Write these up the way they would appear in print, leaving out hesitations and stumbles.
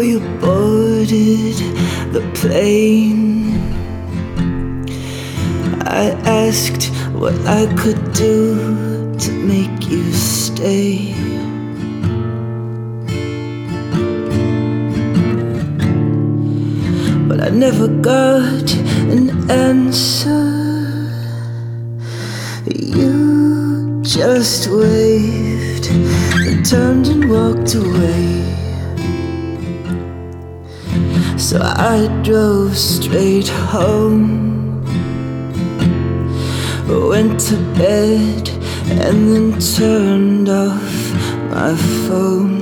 before you boarded the plane. I asked what I could do to make you stay. But I never got an answer. You just waved and turned and walked away. So I drove straight home, went to bed, and then turned off my phone.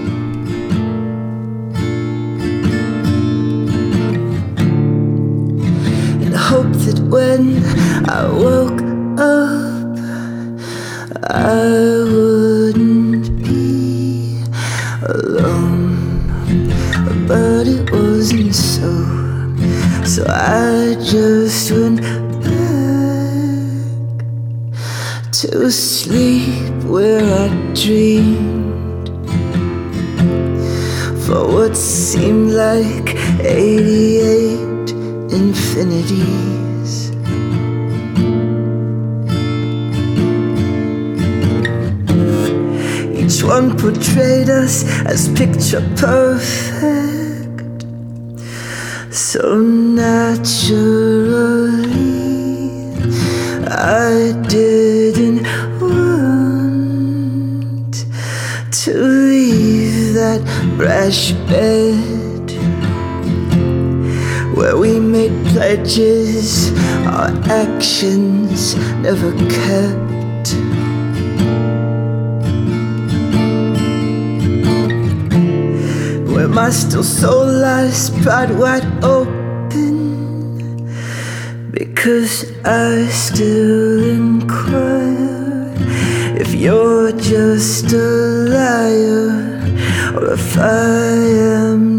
And hoped that when I woke up, I wouldn't be alone. But it wasn't so. So I just went back to sleep where I dreamed for what seemed like 88 infinities. Each one portrayed us as picture perfect, so naturally. I didn't want to leave that brash bed where we made pledges our actions never kept. Where my still soul lies pried wide open, because I still inquire if you're just a liar or if I am